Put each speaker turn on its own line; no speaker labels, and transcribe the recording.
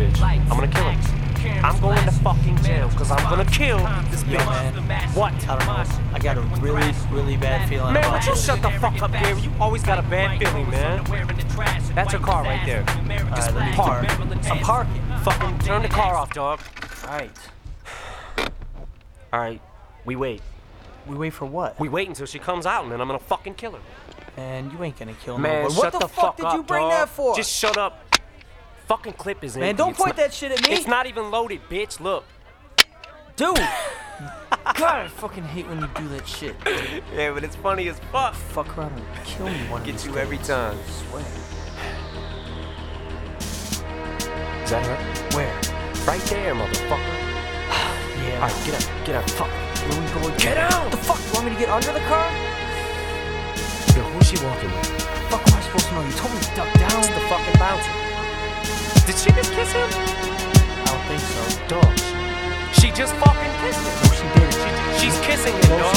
bitch. I'm gonna kill him. I'm going to fucking jail because I'm gonna kill this bitch.
Yo, man.
What?
I don't know. I got a really, really bad feeling
Man,
about
would you
this.
shut the fuck up, Gary? You always got a bad feeling, man. That's your car right there.
Alright, let me park. I'm parking.
Fucking turn the car off, dog.
Alright.
Alright, we wait.
We wait for what?
We wait until she comes out and then I'm gonna fucking kill her.
Man, you ain't gonna kill
Man,
nobody.
shut
What the
fuck
fuck did you
up,
bring
dog.
that for?
Just shut up. Fucking clip is in.
Man, don't point that shit at me.
It's not even loaded, bitch. Look.
Dude! God, I fucking hate when you do that shit.
Yeah, but it's funny as fuck.
Fuck around and kill me one of
Get
these
you
days.
every time.
I swear.
Is that her?
Where?
Right there, motherfucker.
Yeah.
Alright, get up. Get up. Fuck.
Where we going?
Get out!
What the fuck? You want me to get under the car?
Yo, who's she walking with?
Fuck am I supposed to know? You told me to duck down.
It's the fucking bouncer. Did she just kiss him?
I don't think so.
Dog. She just fucking kissed him.
No, she didn't.
She's kissing him,
No,
dog.